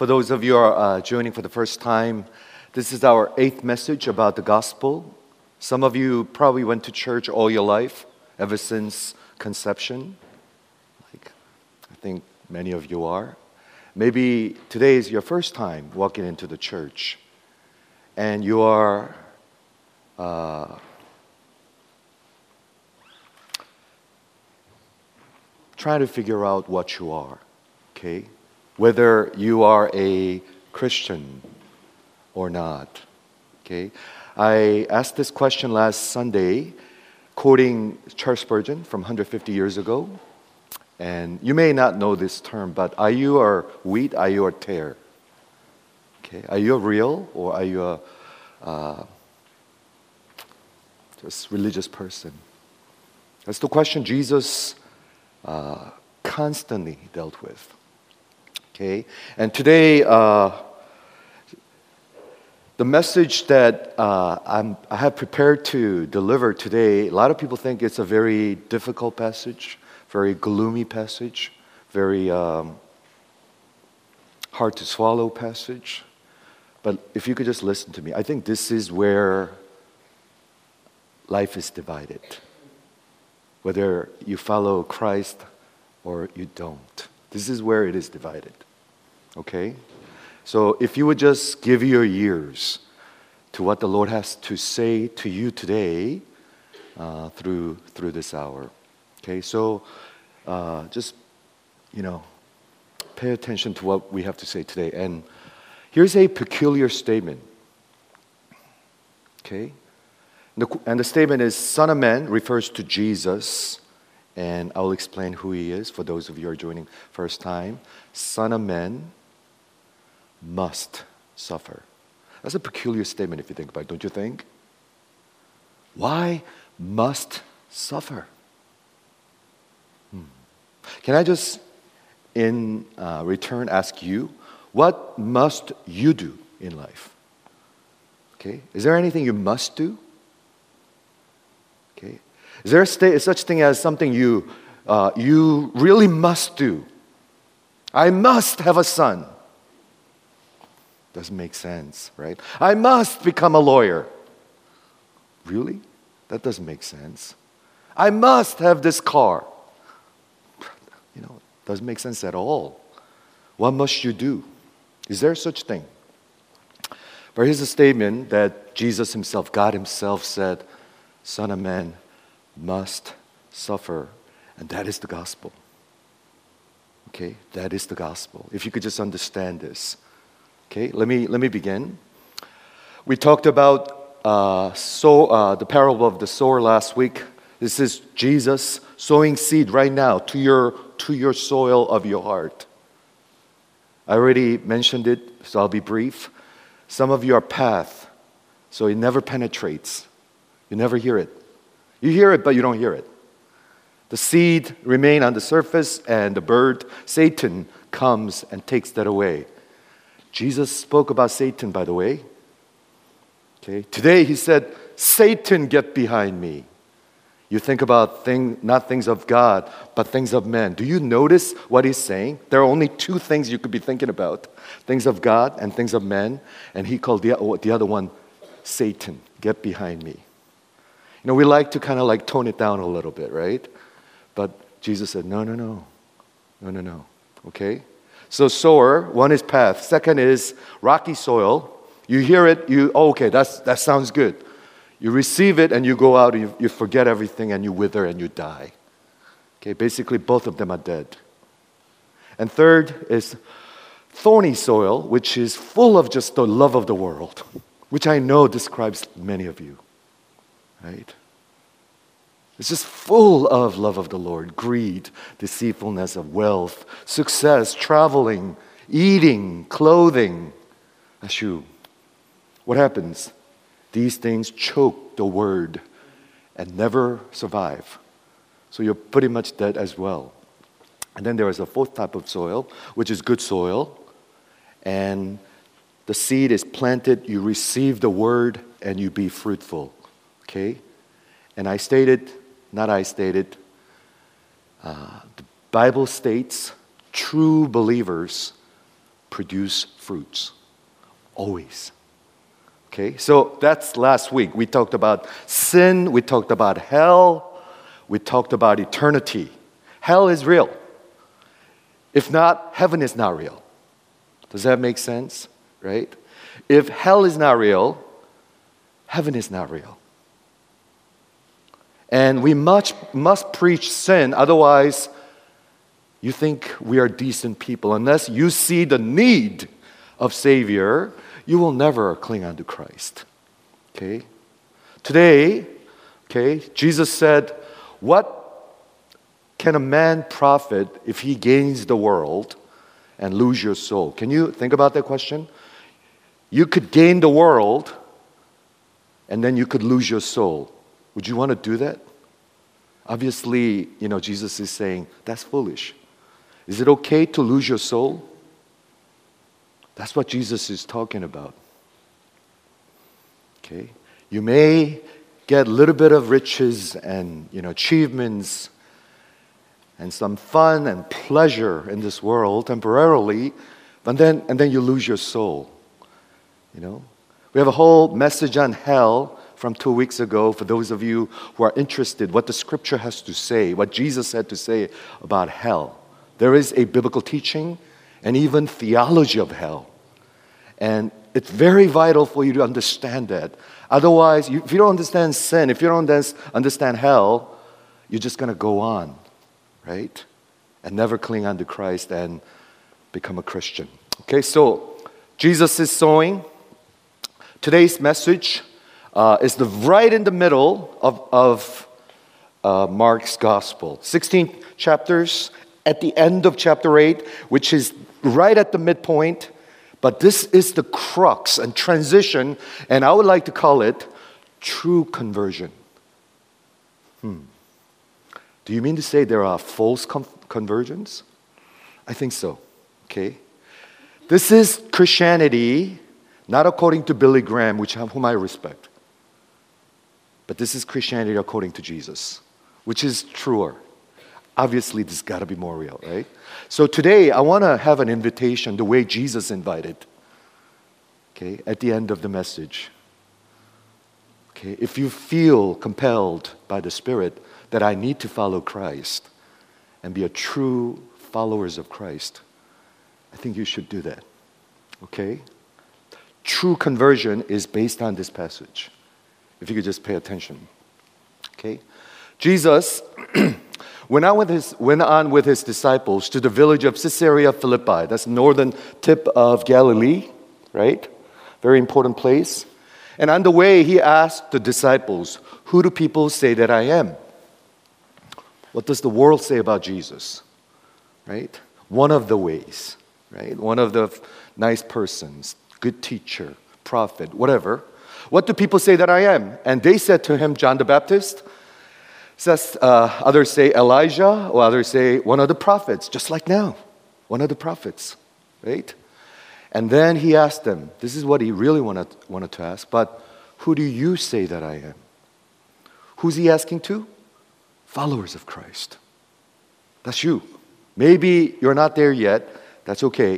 For those of you who are joining for the first time, this is our 8th message about the gospel. Some of you probably went to church all your life, ever since conception. I think many of you are. Maybe today is your first time walking into the church, and you are trying to figure out what you are, okay? Whether you are a Christian or not, okay? I asked this question last Sunday, quoting Charles Spurgeon from 150 years ago. And you may not know this term, but are you a wheat, are you a tare? Okay, are you a real or are you a just religious person? That's the question Jesus constantly dealt with. Okay, and today the message that I have prepared to deliver today, a lot of people think it's a very difficult passage, very gloomy passage, very hard to swallow passage. But if you could just listen to me, I think this is where life is divided. Whether you follow Christ or you don't. This is where it is divided. Okay? So if you would just give your ears to what the Lord has to say to you today through this hour. Okay, so just, pay attention to what we have to say today. And here's a peculiar statement. Okay? And the statement is, Son of Man refers to Jesus. And I'll explain who he is for those of you who are joining first time. Son of Man must suffer. That's a peculiar statement if you think about it, don't you think? Why must suffer? Can I just, in return, ask you, what must you do in life? Okay, is there anything you must do? Okay, is there such thing as something you really must do? I must have a son. Doesn't make sense, right? I must become a lawyer. Really? That doesn't make sense. I must have this car. Doesn't make sense at all. What must you do? Is there such thing? But here's a statement that Jesus himself, God himself said, Son of Man must suffer. And that is the gospel. Okay, that is the gospel. If you could just understand this. Okay, let me begin. We talked about the parable of the sower last week. This is Jesus sowing seed right now to your soil of your heart. I already mentioned it, so I'll be brief. Some of you are path, so it never penetrates. You never hear it. You hear it, but you don't hear it. The seed remain on the surface, and the bird, Satan, comes and takes that away. Jesus spoke about Satan, by the way. Okay. Today he said, Satan, get behind me. You think about not things of God, but things of men. Do you notice what he's saying? There are only 2 things you could be thinking about. Things of God and things of men. And he called the other one, Satan, get behind me. We like to kind of tone it down a little bit, right? But Jesus said, no. Okay? So sower, one is path. Second is rocky soil. You hear it, okay, that sounds good. You receive it and you go out and you forget everything and you wither and you die. Okay, basically both of them are dead. And third is thorny soil, which is full of just the love of the world, which I know describes many of you, right? It's just full of love of the Lord, greed, deceitfulness of wealth, success, traveling, eating, clothing. That's you. What happens? These things choke the word and never survive. So you're pretty much dead as well. And then there is a 4th type of soil, which is good soil. And the seed is planted, you receive the word, and you be fruitful. Okay? And the Bible states true believers produce fruits. Always. Okay, so that's last week. We talked about sin, we talked about hell, we talked about eternity. Hell is real. If not, heaven is not real. Does that make sense? Right? If hell is not real, heaven is not real. And we must preach sin, otherwise you think we are decent people. Unless you see the need of Savior, you will never cling on to Christ. Okay? Today, Jesus said, what can a man profit if he gains the world and lose your soul? Can you think about that question? You could gain the world and then you could lose your soul. Would you want to do that? Obviously, Jesus is saying, that's foolish. Is it okay to lose your soul? That's what Jesus is talking about. Okay? You may get a little bit of riches and achievements and some fun and pleasure in this world temporarily, and then you lose your soul. We have a whole message on hell from 2 weeks ago for those of you who are interested, what the scripture has to say, what Jesus had to say about hell. There is a biblical teaching and even theology of hell. And it's very vital for you to understand that. Otherwise, if you don't understand sin, if you don't understand hell, you're just going to go on, right? And never cling on to Christ and become a Christian. Okay, so Jesus is sowing. Today's message is right in the middle of Mark's gospel. 16 chapters at the end of chapter 8, which is right at the midpoint. But this is the crux and transition, and I would like to call it true conversion. Do you mean to say there are false conversions? I think so. Okay. This is Christianity, not according to Billy Graham, whom I respect. But this is Christianity according to Jesus, which is truer. Obviously, this has got to be more real, right? So today, I want to have an invitation the way Jesus invited, okay, at the end of the message. Okay, if you feel compelled by the Spirit that I need to follow Christ and be a true followers of Christ, I think you should do that, okay? True conversion is based on this passage, if you could just pay attention, okay? Jesus went on with his disciples to the village of Caesarea Philippi. That's the northern tip of Galilee, right? Very important place. And on the way, he asked the disciples, who do people say that I am? What does the world say about Jesus? Right? One of the ways, right? One of the nice persons, good teacher, prophet, whatever. What do people say that I am? And they said to him, John the Baptist. Says, others say Elijah, or others say one of the prophets, just like now, one of the prophets, right? And then he asked them, this is what he really wanted to ask, but who do you say that I am? Who's he asking to? Followers of Christ. That's you. Maybe you're not there yet, that's okay,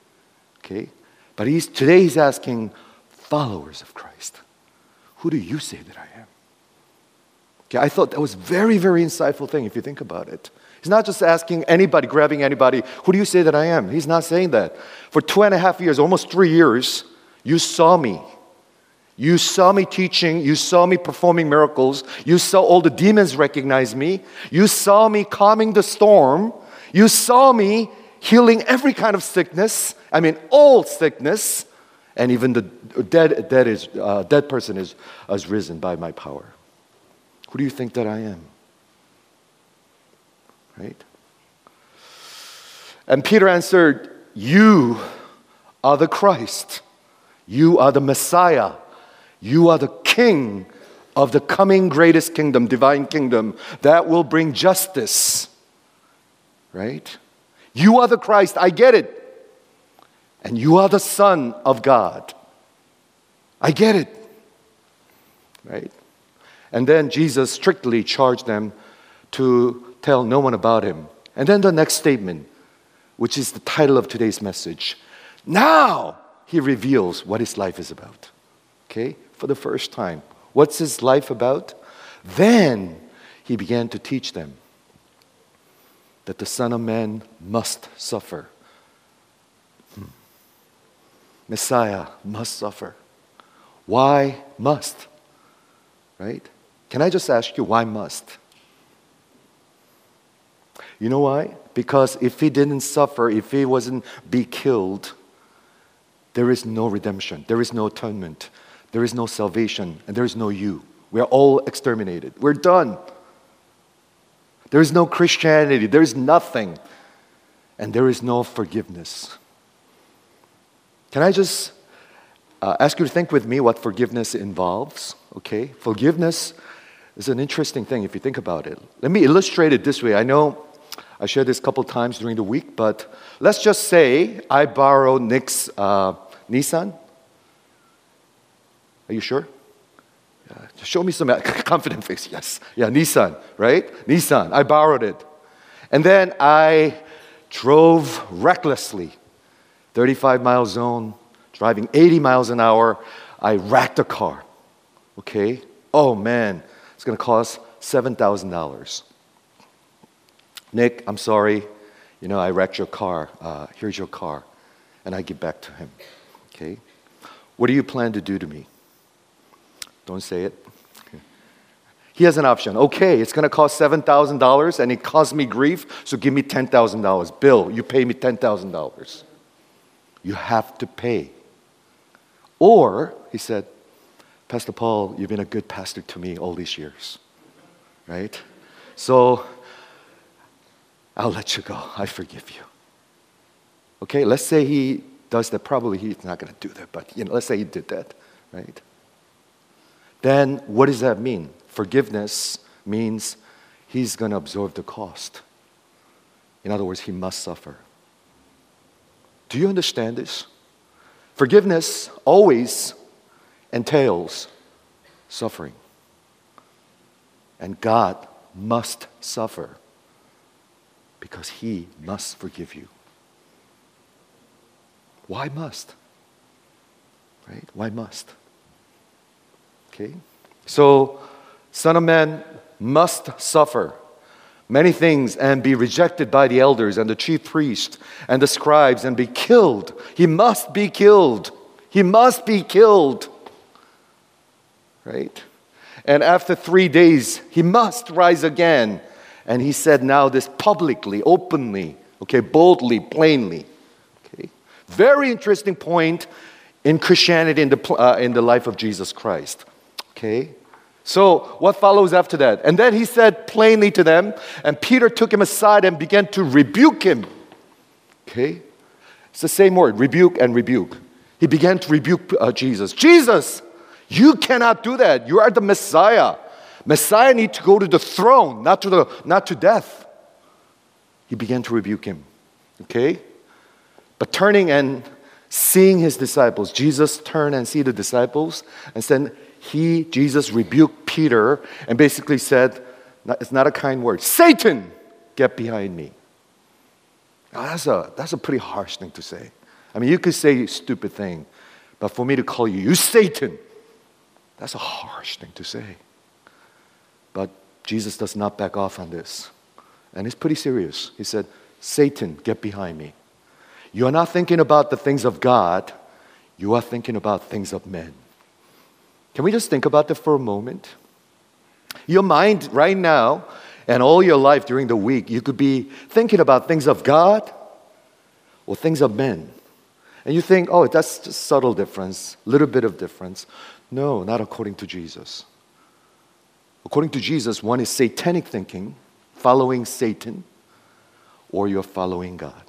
But today he's asking followers of Christ. Who do you say that I am? Okay, I thought that was very, very insightful thing if you think about it. He's not just asking anybody, grabbing anybody, who do you say that I am? He's not saying that. For 2.5 years, almost 3 years, you saw me. You saw me teaching. You saw me performing miracles. You saw all the demons recognize me. You saw me calming the storm. You saw me healing every kind of sickness. I mean, all sickness. And even the dead person is risen by my power. Who do you think that I am? Right? And Peter answered, you are the Christ. You are the Messiah. You are the King of the coming greatest kingdom, divine kingdom, that will bring justice. Right? You are the Christ, I get it. And you are the Son of God. I get it. Right? And then Jesus strictly charged them to tell no one about him. And then the next statement, which is the title of today's message, Now he reveals what his life is about. Okay? For the first time. What's his life about? Then he began to teach them that the Son of Man must suffer. Messiah must suffer. Why must? Right? Can I just ask you, why must? You know why? Because if he didn't suffer, if he wasn't be killed, there is no redemption, there is no atonement, there is no salvation, and there is no you. We are all exterminated. We're done. There is no Christianity, there is nothing, and there is no forgiveness. Can I just ask you to think with me what forgiveness involves? Okay, forgiveness is an interesting thing if you think about it. Let me illustrate it this way. I know I shared this a couple times during the week, but let's just say I borrow Nick's Nissan. Are you sure? Show me some confident face. Yes. Yeah, Nissan, right? Nissan. I borrowed it. And then I drove recklessly. 35-mile zone, driving 80 miles an hour. I wrecked the car. Okay? Oh, man. It's going to cost $7,000. Nick, I'm sorry. I wrecked your car. Here's your car. And I give back to him. Okay? What do you plan to do to me? Don't say it. He has an option. Okay, it's going to cost $7,000 and it caused me grief, so give me $10,000. Bill, you pay me $10,000. You have to pay. Or, he said, Pastor Paul, you've been a good pastor to me all these years. Right? So, I'll let you go. I forgive you. Okay, let's say he does that. Probably he's not going to do that, but let's say he did that. Right? Then what does that mean? Forgiveness means he's going to absorb the cost. In other words, he must suffer. Do you understand this? Forgiveness always entails suffering. And God must suffer because he must forgive you. Why must? Right? Why must? Okay? So, Son of Man must suffer many things and be rejected by the elders and the chief priests and the scribes and be killed. He must be killed. He must be killed. Right? And after 3 days, he must rise again. And he said now this publicly, openly, okay, boldly, plainly. Okay? Very interesting point in Christianity in the life of Jesus Christ. Okay? So, what follows after that? And then he said plainly to them, and Peter took him aside and began to rebuke him. Okay? It's the same word, rebuke and rebuke. He began to rebuke Jesus. Jesus, you cannot do that. You are the Messiah. Messiah needs to go to the throne, not to death. He began to rebuke him. Okay? But turning and seeing his disciples, Jesus turned and see the disciples and said, Jesus rebuked Peter and basically said, it's not a kind word, Satan, get behind me. Now, that's a pretty harsh thing to say. I mean, you could say stupid thing, but for me to call you Satan, that's a harsh thing to say. But Jesus does not back off on this. And it's pretty serious. He said, Satan, get behind me. You are not thinking about the things of God. You are thinking about things of men. Can we just think about that for a moment? Your mind right now and all your life during the week, you could be thinking about things of God or things of men. And you think, oh, that's just subtle difference, little bit of difference. No, not according to Jesus. According to Jesus, one is satanic thinking, following Satan, or you're following God.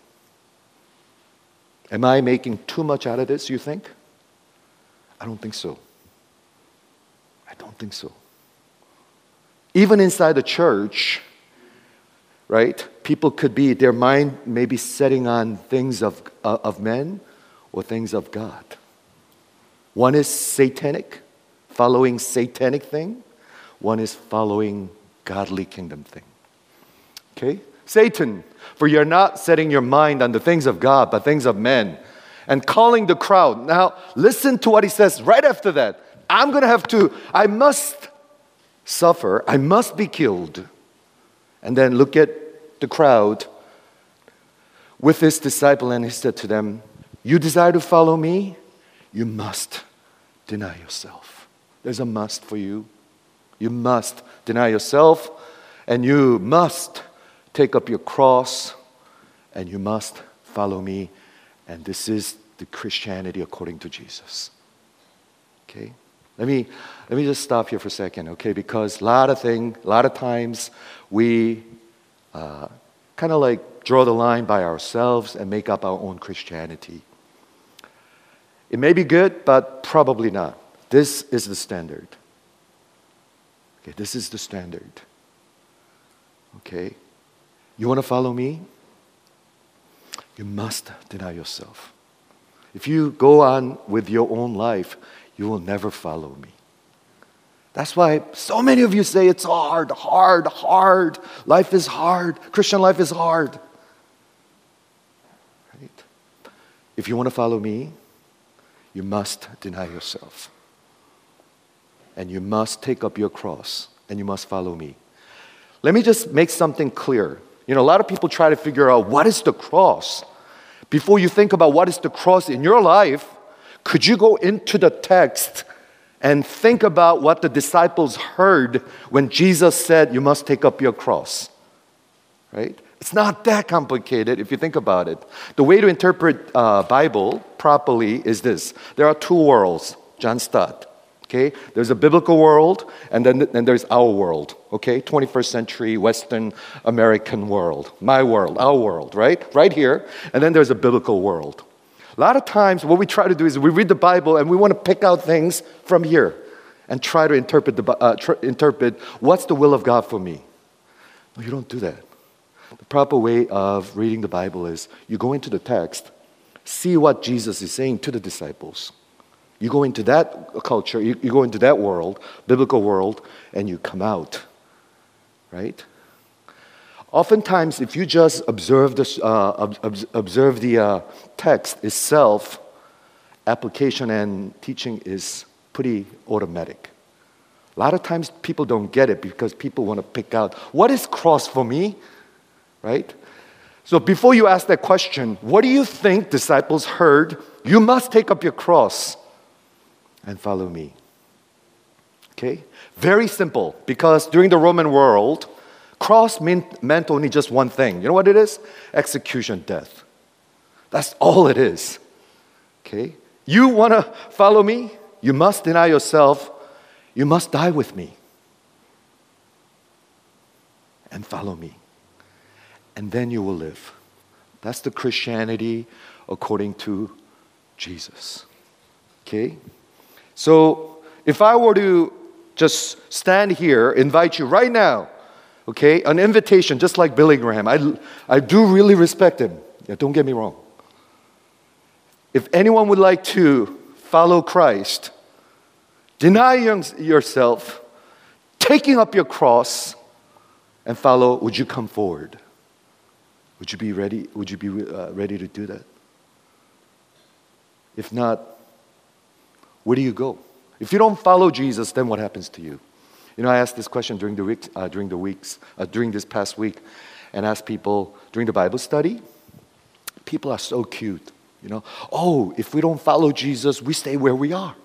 Am I making too much out of this, you think? I don't think so. I don't think so. Even inside the church, right, people could be, their mind may be setting on things of men or things of God. One is satanic, following satanic thing. One is following godly kingdom thing. Okay? Satan, for you're not setting your mind on the things of God, but things of men. and calling the crowd. Now, listen to what he says right after that. I must suffer, I must be killed. And then look at the crowd with his disciple, and he said to them, you desire to follow me? You must deny yourself. There's a must for you. You must deny yourself, and you must take up your cross, and you must follow me. And this is the Christianity according to Jesus. Okay? Let me just stop here for a second, okay? Because a lot of times we kind of like draw the line by ourselves and make up our own Christianity. It may be good, but probably not. This is the standard. Okay, this is the standard. Okay? You want to follow me? You must deny yourself. If you go on with your own life, you will never follow me. That's why so many of you say it's hard. Life is hard. Christian life is hard. Right? If you want to follow me, you must deny yourself. And you must take up your cross. And you must follow me. Let me just make something clear. A lot of people try to figure out what is the cross. Before you think about what is the cross in your life, could you go into the text and think about what the disciples heard when Jesus said, you must take up your cross? Right? It's not that complicated if you think about it. The way to interpret Bible properly is this. There are two worlds, John Stott. Okay? There's a biblical world, and then there's our world. Okay? 21st century Western American world. My world, our world, right? Right here. And then there's a biblical world. A lot of times what we try to do is we read the Bible and we want to pick out things from here and try to interpret what's the will of God for me. No, you don't do that. The proper way of reading the Bible is you go into the text, see what Jesus is saying to the disciples. You go into that culture, you go into that world, biblical world, and you come out, right? Oftentimes, if you just observe the text itself, application and teaching is pretty automatic. A lot of times people don't get it because people want to pick out, what is cross for me? Right? So before you ask that question, what do you think disciples heard? You must take up your cross and follow me. Okay? Very simple, because during the Roman world, cross meant only just one thing. You know what it is? Execution, death. That's all it is. Okay? You want to follow me? You must deny yourself. You must die with me. And follow me. And then you will live. That's the Christianity according to Jesus. Okay? So, if I were to just stand here, invite you right now, okay, an invitation just like Billy Graham. I do really respect him. Yeah, don't get me wrong. If anyone would like to follow Christ, deny yourself, taking up your cross, and follow, would you come forward? Would you be ready? Would you be ready to do that? If not, where do you go? If you don't follow Jesus, then what happens to you? I asked this question during this past week, and asked people during the Bible study. People are so cute, Oh, if we don't follow Jesus, we stay where we are.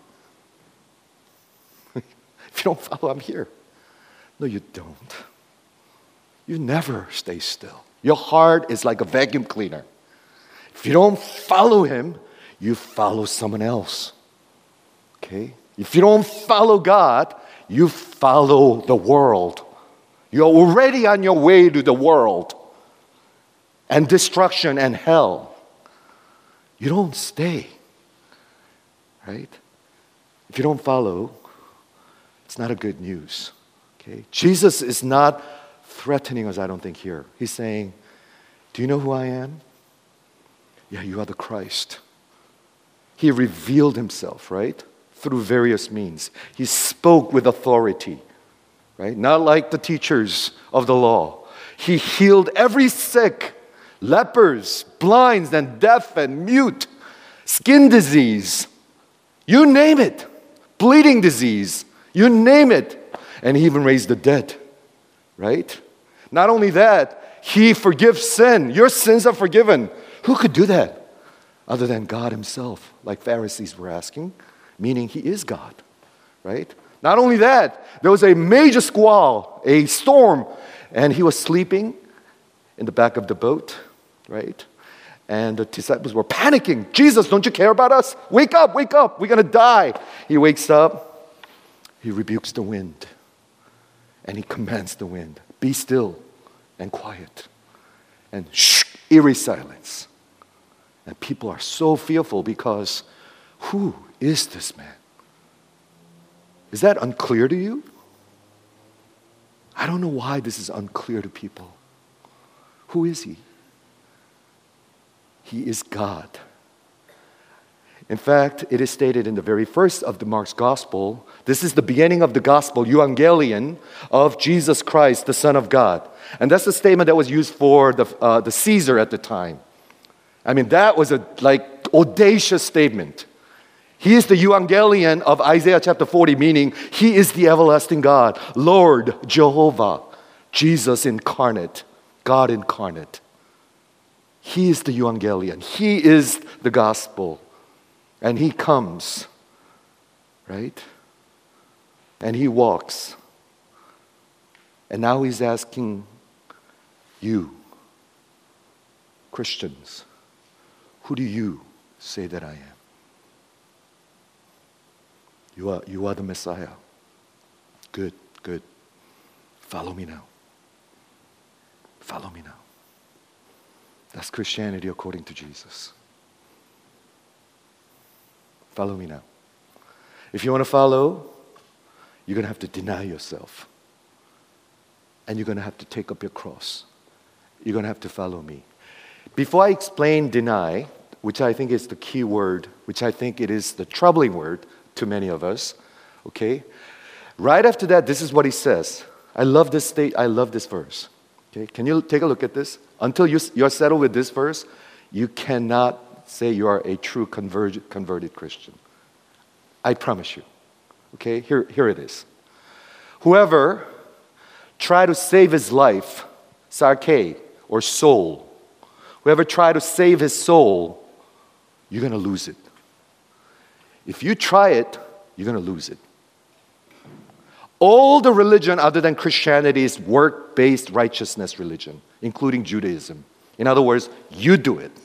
If you don't follow, I'm here. No, you don't. You never stay still. Your heart is like a vacuum cleaner. If you don't follow him, you follow someone else. Okay? If you don't follow God, you follow the world. You're already on your way to the world and destruction and hell. You don't stay. Right? If you don't follow, it's not a good news. Okay? Jesus is not threatening us, I don't think, here. He's saying, do you know who I am? Yeah, you are the Christ. He revealed himself, right? Through various means. He spoke with authority, right? Not like the teachers of the law. He healed every sick, lepers, blinds, and deaf and mute. skin disease, you name it, bleeding disease, you name it. And He even raised the dead, right? Not only that, He forgives sin. Your sins are forgiven. Who could do that other than God Himself, like Pharisees were asking, meaning He is God, right? Not only that, there was a major squall, a storm, and He was sleeping in the back of the boat, right? And the disciples were panicking. Jesus, don't you care about us? Wake up, we're going to die. He wakes up, He rebukes the wind, and He commands the wind, be still and quiet. And shh, eerie silence. And people are so fearful because who is this man? Is that unclear to you? I don't know why this is unclear to people. Who is He? He is God. In fact, it is stated in the very first of the Mark's Gospel, this is the beginning of the Gospel, Evangelion, of Jesus Christ, the Son of God. And that's the statement that was used for the Caesar at the time. I mean, that was a audacious statement. He is the Evangelion of Isaiah chapter 40, meaning He is the everlasting God, Lord Jehovah, Jesus incarnate, God incarnate. He is the Evangelion. He is the gospel. And He comes, right? And He walks. And now He's asking you, Christians, who do you say that I am? You are the Messiah. Good. Follow me now. Follow me now. That's Christianity according to Jesus. Follow me now. If you want to follow, you're going to have to deny yourself. And you're going to have to take up your cross. You're going to have to follow me. Before I explain deny, which I think is the key word, which I think it is the troubling word to many of us, okay? Right after that, this is what He says. I love this verse. Okay? Can you take a look at this? Until you're settled with this verse, you cannot say you are a true converted Christian. I promise you. Okay? Here it is. Whoever try to save his life, sarke, or soul, whoever try to save his soul, you're going to lose it. If you try it, you're going to lose it. All the religion other than Christianity is work-based righteousness religion, including Judaism. In other words, you do it.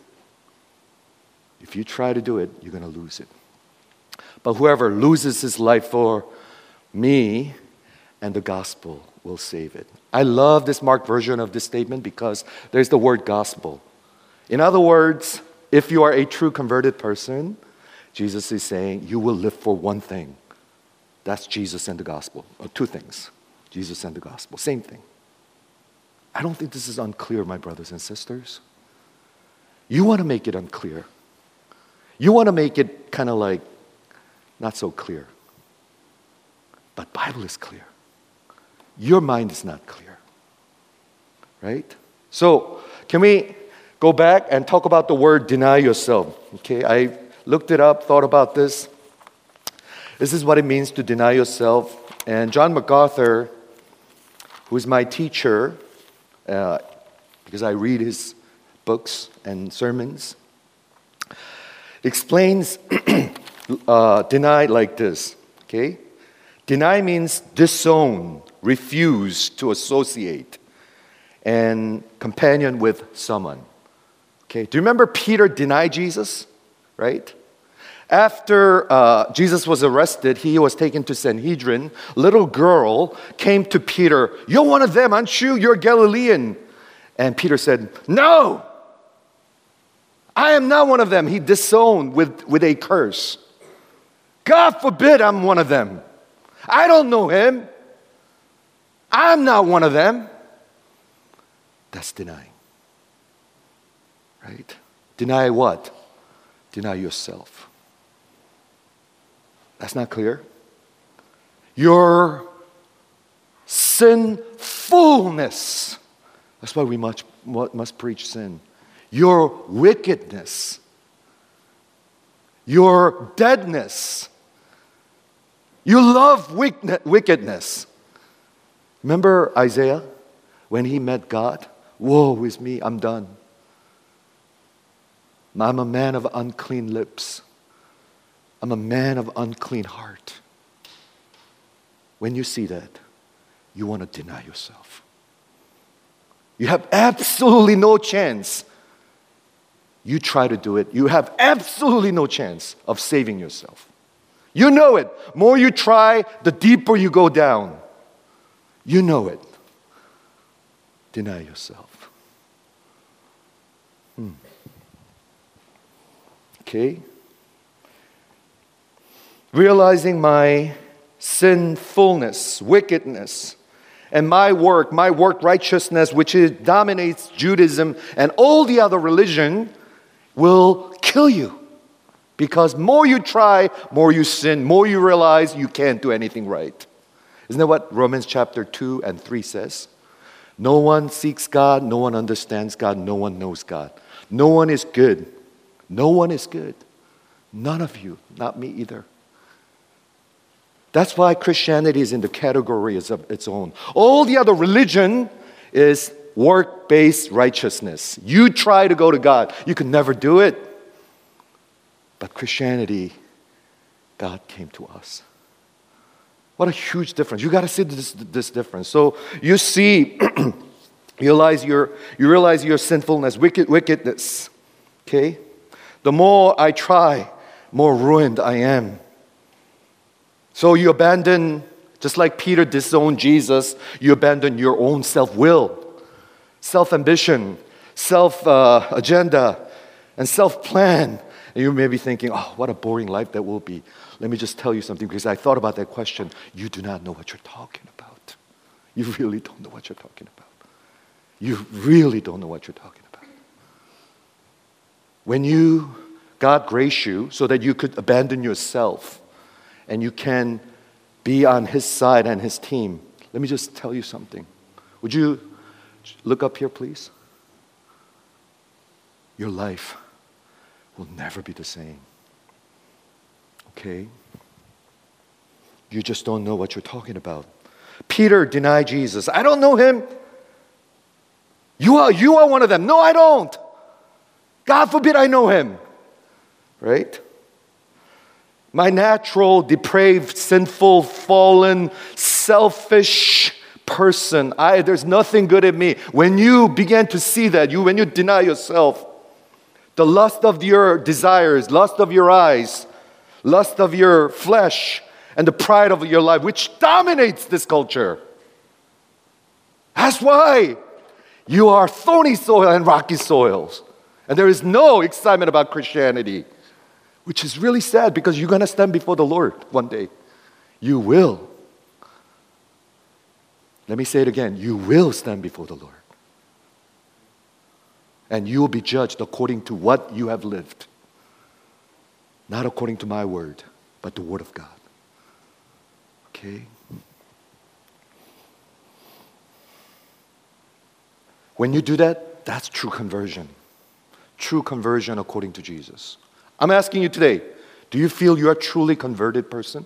If you try to do it, you're going to lose it. But whoever loses his life for me and the gospel will save it. I love this Mark version of this statement because there's the word gospel. In other words, if you are a true converted person, Jesus is saying you will live for one thing. That's Jesus and the gospel. Or two things. Jesus and the gospel. Same thing. I don't think this is unclear, my brothers and sisters. You want to make it unclear. You want to make it kind of like not so clear. But Bible is clear. Your mind is not clear. Right? So, can we go back and talk about the word deny yourself? Okay, I looked it up, thought about this. This is what it means to deny yourself. And John MacArthur, who is my teacher, because I read his books and sermons, explains deny like this. Okay? Deny means disown, refuse to associate, and companion with someone. Okay? Do you remember Peter denied Jesus? Right? After Jesus was arrested, he was taken to Sanhedrin. Little girl came to Peter. You're one of them, aren't you? You're Galilean. And Peter said, no, I am not one of them. He disowned with a curse. God forbid I'm one of them. I don't know him. I'm not one of them. That's denying. Right? Deny what? Deny yourself. That's not clear. Your sinfulness. That's why we must preach sin. Your wickedness. your deadness. You love wickedness. Remember Isaiah when he met God? Woe is me, I'm done. I'm a man of unclean lips. I'm a man of unclean heart. When you see that, you want to deny yourself. You have absolutely no chance. You try to do it, you have absolutely no chance of saving yourself. You know it. More you try, the deeper you go down. You know it. Deny yourself. Okay? Realizing my sinfulness, wickedness, and my work righteousness, which dominates Judaism and all the other religion, will kill you. Because more you try, more you sin, more you realize you can't do anything right. Isn't that what Romans chapter 2 and 3 says? No one seeks God, no one understands God, no one knows God. No one is good. No one is good. None of you, not me either. That's why Christianity is in the categories of its own. All the other religion is work-based righteousness. You try to go to God, you can never do it. But Christianity, God came to us. What a huge difference. You got to see this difference. So you see, you realize your sinfulness, wickedness. Okay? The more I try, more ruined I am. So you abandon, just like Peter disowned Jesus, you abandon your own self-will, self-ambition, self-agenda, and self-plan. And you may be thinking, oh, what a boring life that will be. Let me just tell you something, because I thought about that question. You do not know what you're talking about. You really don't know what you're talking about. You really don't know what you're talking about. When God graced you so that you could abandon yourself and you can be on His side and His team, let me just tell you something. Would you look up here, please? Your life will never be the same. Okay? You just don't know what you're talking about. Peter denied Jesus. I don't know Him. You are one of them. No, I don't. God forbid I know Him. Right? My natural, depraved, sinful, fallen, selfish person. There's nothing good in me. When you begin to see that, when you deny yourself, the lust of your desires, lust of your eyes, lust of your flesh, and the pride of your life, which dominates this culture. That's why you are thorny soil and rocky soils. And there is no excitement about Christianity, which is really sad because you're going to stand before the Lord one day. You will. Let me say it again. You will stand before the Lord. And you will be judged according to what you have lived. Not according to my word, but the word of God. Okay? When you do that, that's true conversion. True conversion according to Jesus. I'm asking you today, do you feel you are a truly converted person?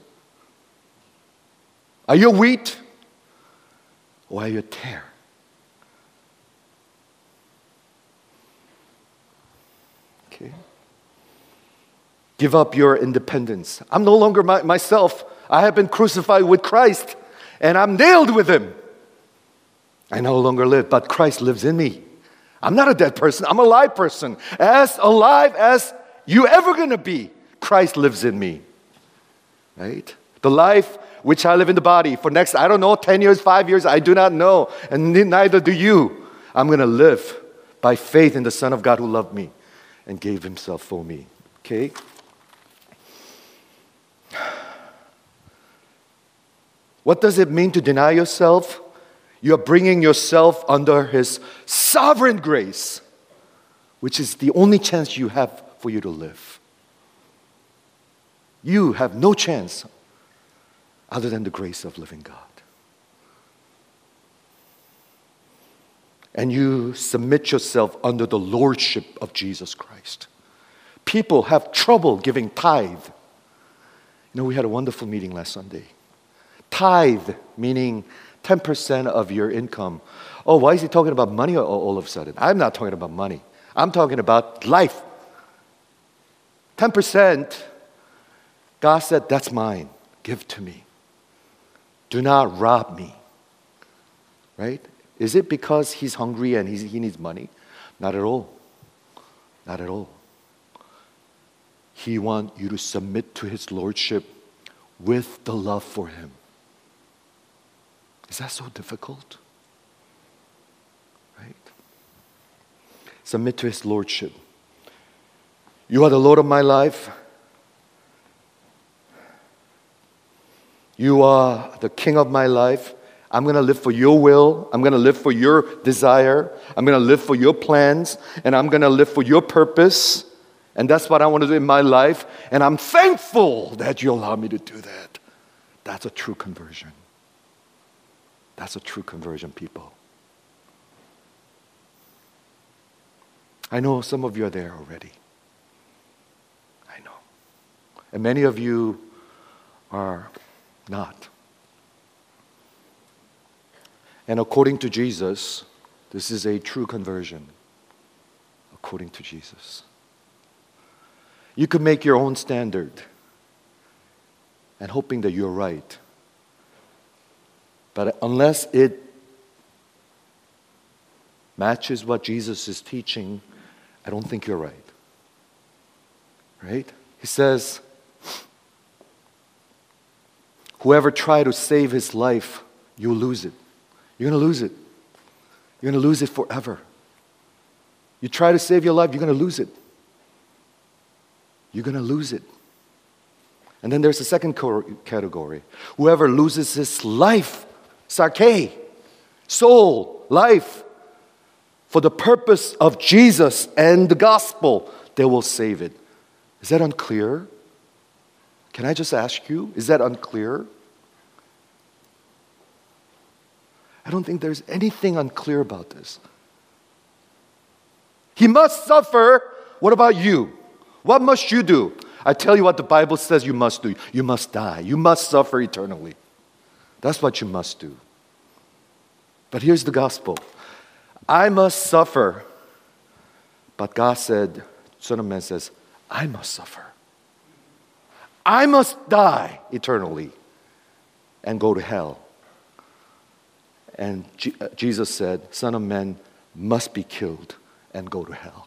Are you a wheat? Or are you a tare? Okay. Give up your independence. I'm no longer myself. I have been crucified with Christ, and I'm nailed with Him. I no longer live, but Christ lives in me. I'm not a dead person. I'm a alive person. As alive as you ever going to be, Christ lives in me. Right? The life which I live in the body for next, 10 years, 5 years, I do not know, and neither do you. I'm going to live by faith in the Son of God who loved me and gave Himself for me. Okay? What does it mean to deny yourself? You're bringing yourself under His sovereign grace, which is the only chance you have for you to live. You have no chance other than the grace of living God. And you submit yourself under the lordship of Jesus Christ. People have trouble giving tithe. We had a wonderful meeting last Sunday. Tithe, meaning 10% of your income. Oh, why is he talking about money all of a sudden? I'm not talking about money. I'm talking about life. 10%, God said, that's mine. Give to me. Do not rob me. Right? Is it because he's hungry and he needs money? Not at all. Not at all. He wants you to submit to his lordship with the love for him. Is that so difficult? Right? Submit to his lordship. You are the Lord of my life. You are the king of my life. I'm going to live for your will. I'm going to live for your desire. I'm going to live for your plans. And I'm going to live for your purpose. And that's what I want to do in my life. And I'm thankful that you allow me to do that. That's a true conversion. That's a true conversion, people. I know some of you are there already. I know. And many of you are not. And according to Jesus, this is a true conversion. According to Jesus. You could make your own standard and hoping that you're right. But unless it matches what Jesus is teaching, I don't think you're right. Right? He says, whoever tries to save his life, you'll lose it. You're going to lose it. You're going to lose it forever. You try to save your life, you're going to lose it. You're going to lose it. And then there's the second category. Whoever loses his life, sarke, soul, life, for the purpose of Jesus and the gospel, they will save it. Is that unclear? Can I just ask you, is that unclear? I don't think there's anything unclear about this. He must suffer. What about you? What must you do? I tell you what the Bible says you must do. You must die. You must suffer eternally. That's what you must do. But here's the gospel. I must suffer. But God said, Son of Man says, I must suffer. I must die eternally and go to hell. And Jesus said, Son of Man must be killed and go to hell.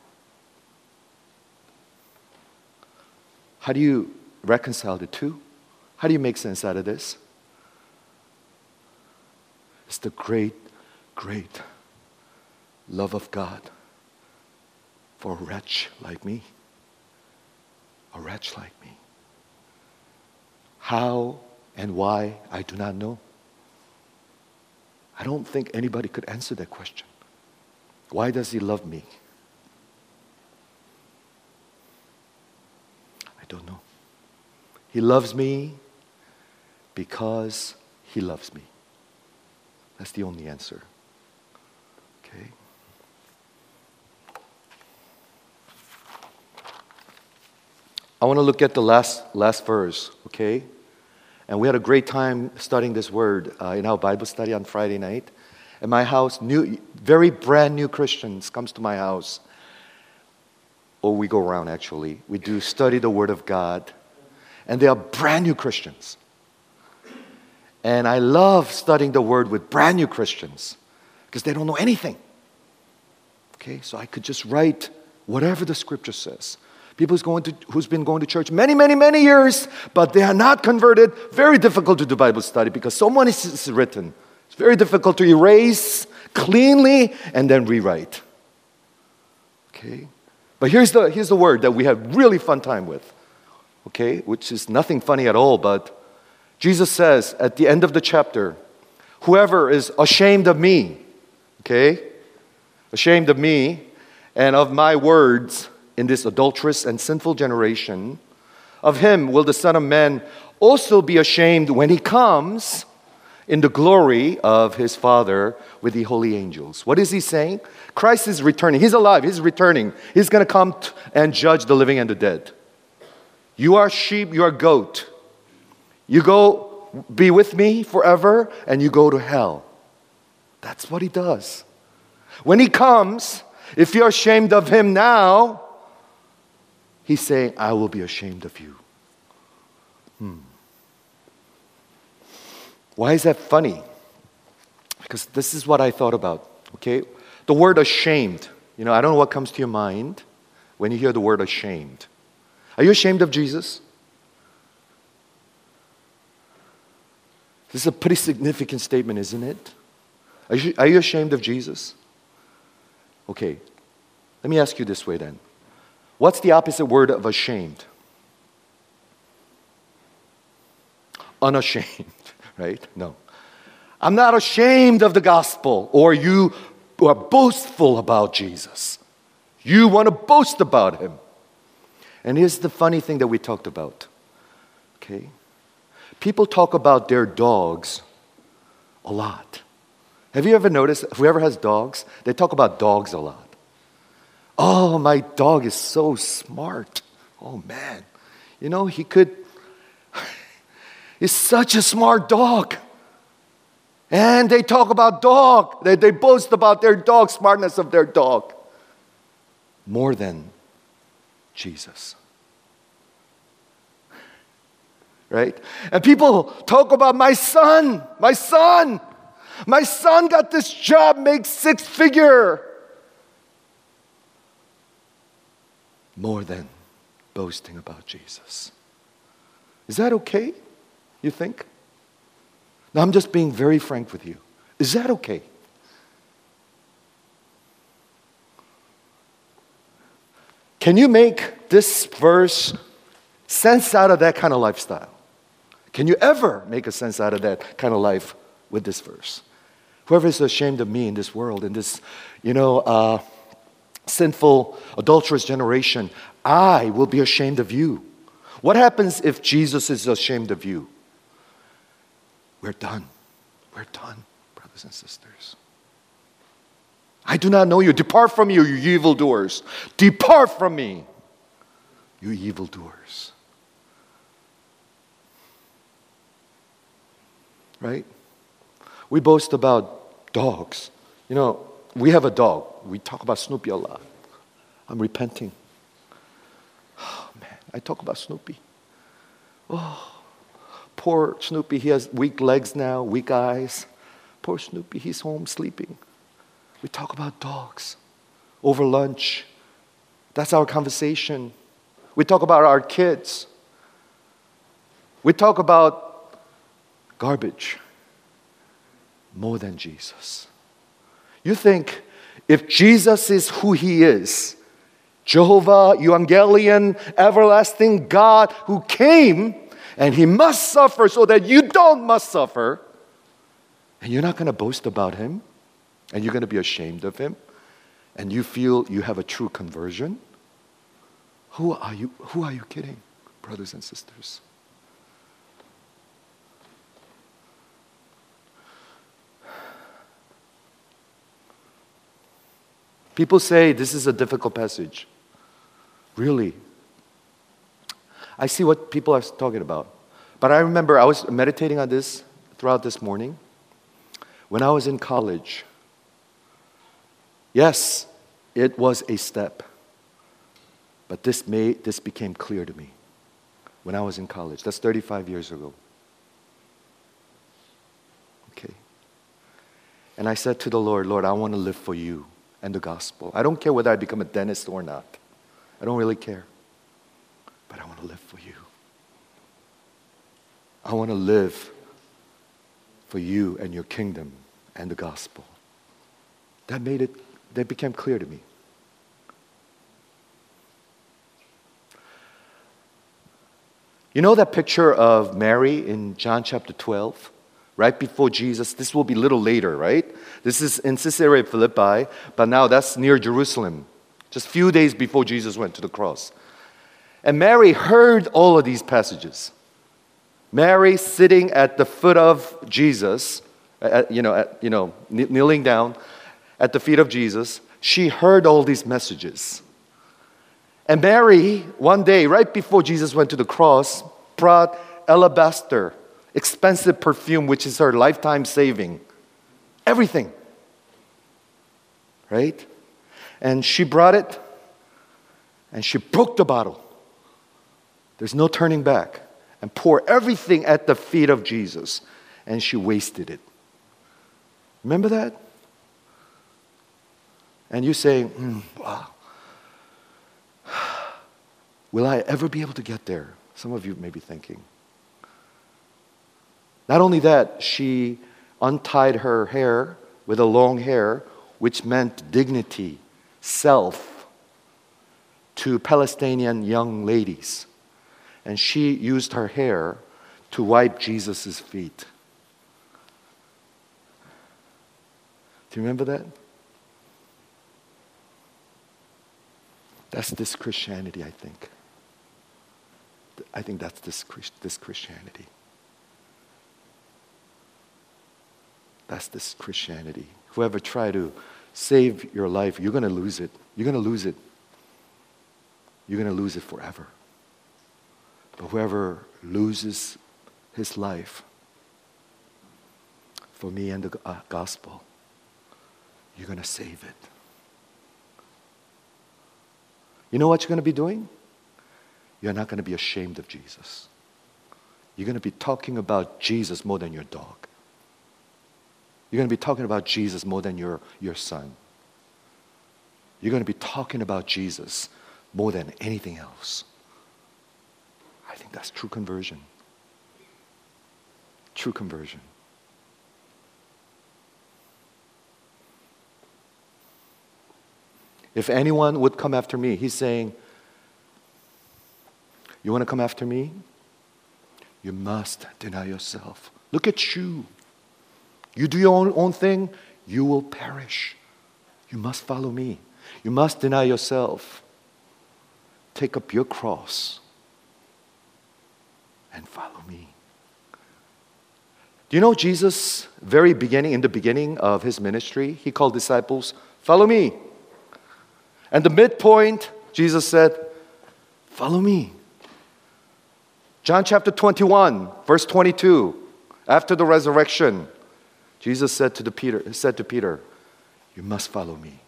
How do you reconcile the two? How do you make sense out of this? It's the great, great love of God for a wretch like me. A wretch like me. How and why, I do not know. I don't think anybody could answer that question. Why does he love me? I don't know. He loves me because he loves me. That's the only answer. Okay? I want to look at the last verse, okay? And we had a great time studying this word in our Bible study on Friday night. At my house, very brand new Christians comes to my house. Or we go around actually. We do study the Word of God. And they are brand new Christians. And I love studying the Word with brand new Christians. Because they don't know anything. Okay, so I could just write whatever the Scripture says. People who's been going to church many, many, many years, but they are not converted. Very difficult to do Bible study because so much is written. It's very difficult to erase cleanly and then rewrite. Okay? But here's the word that we had really fun time with. Okay? Which is nothing funny at all, but Jesus says at the end of the chapter, whoever is ashamed of me, okay? Ashamed of me and of my words in this adulterous and sinful generation, of him will the Son of Man also be ashamed when he comes in the glory of his Father with the holy angels. What is he saying? Christ is returning. He's alive. He's returning. He's going to come and judge the living and the dead. You are sheep, you are goat. You go be with me forever, and you go to hell. That's what he does. When he comes, if you're ashamed of him now, he's saying, I will be ashamed of you. Why is that funny? Because this is what I thought about, okay? The word ashamed. I don't know what comes to your mind when you hear the word ashamed. Are you ashamed of Jesus? This is a pretty significant statement, isn't it? Are you ashamed of Jesus? Okay, let me ask you this way then. What's the opposite word of ashamed? Unashamed, right? No. I'm not ashamed of the gospel, or you are boastful about Jesus. You want to boast about him. And here's the funny thing that we talked about. Okay? People talk about their dogs a lot. Have you ever noticed, whoever has dogs, they talk about dogs a lot. Oh, my dog is so smart. Oh, man. He's such a smart dog. And they talk about dog. They boast about their dog, smartness of their dog. More than Jesus. Right? And people talk about my son. My son got this job, makes 6-figure. More than boasting about Jesus. Is that okay, you think? Now, I'm just being very frank with you. Is that okay? Can you make this verse sense out of that kind of lifestyle? Can you ever make a sense out of that kind of life with this verse? Whoever is ashamed of me in this world, in this, sinful, adulterous generation, I will be ashamed of you. What happens if Jesus is ashamed of you? We're done. We're done, brothers and sisters. I do not know you. Depart from me, you evildoers. Depart from me, you evildoers. Right? We boast about dogs. We have a dog. We talk about Snoopy a lot. I'm repenting. Oh, man, I talk about Snoopy. Oh, poor Snoopy. He has weak legs now, weak eyes. Poor Snoopy, he's home sleeping. We talk about dogs over lunch. That's our conversation. We talk about our kids. We talk about garbage more than Jesus. You think if Jesus is who he is, Jehovah, Evangelion, everlasting God who came and he must suffer so that you must suffer, and you're not going to boast about him, and you're going to be ashamed of him, and you feel you have a true conversion? Who are you kidding, brothers and sisters? People say this is a difficult passage. Really? I see what people are talking about. But I remember I was meditating on this throughout this morning. When I was in college, yes, it was a step. But this became clear to me when I was in college. That's 35 years ago. Okay. And I said to the Lord, I want to live for you and the gospel. I don't care whether I become a dentist or not. I don't really care. But I want to live for you. I want to live for you and your kingdom and the gospel. That became clear to me. You know that picture of Mary in John chapter 12? Right before Jesus, this will be a little later, right? This is in Caesarea Philippi, but now that's near Jerusalem, just a few days before Jesus went to the cross. And Mary heard all of these passages. Mary sitting at the foot of Jesus, kneeling down at the feet of Jesus, she heard all these messages. And Mary, one day, right before Jesus went to the cross, brought alabaster, expensive perfume, which is her lifetime saving. Everything. Right? And she brought it, and she broke the bottle. There's no turning back. And poured everything at the feet of Jesus. And she wasted it. Remember that? And you say, wow. Will I ever be able to get there? Some of you may be thinking. Not only that, she untied her hair with a long hair, which meant dignity, self, to Palestinian young ladies. And she used her hair to wipe Jesus' feet. Do you remember that? That's this Christianity, I think. I think that's this Christianity. That's this Christianity. Whoever try to save your life, you're going to lose it. You're going to lose it. You're going to lose it forever. But whoever loses his life for me and the gospel, you're going to save it. You know what you're going to be doing? You're not going to be ashamed of Jesus. You're going to be talking about Jesus more than your dog. You're going to be talking about Jesus more than your son. You're going to be talking about Jesus more than anything else. I think that's true conversion. True conversion. If anyone would come after me, he's saying, you want to come after me? You must deny yourself. Look at you. You do your own thing, you will perish. You must follow me. You must deny yourself. Take up your cross and follow me. Do you know Jesus, in the beginning of his ministry, he called disciples, follow me. And the midpoint, Jesus said, follow me. John chapter 21, verse 22, after the resurrection, Jesus said to Peter, you must follow me.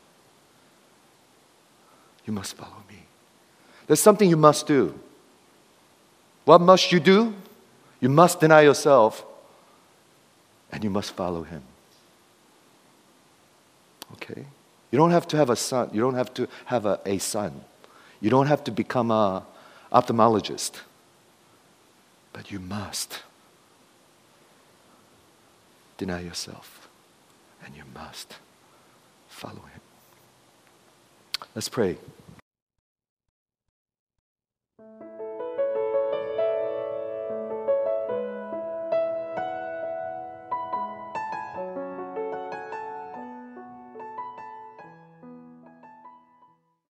You must follow me. There's something you must do. What must you do? You must deny yourself and you must follow him. Okay? You don't have to have a son. You don't have to have a son. You don't have to become an ophthalmologist. But you must deny yourself and you must follow him. Let's pray.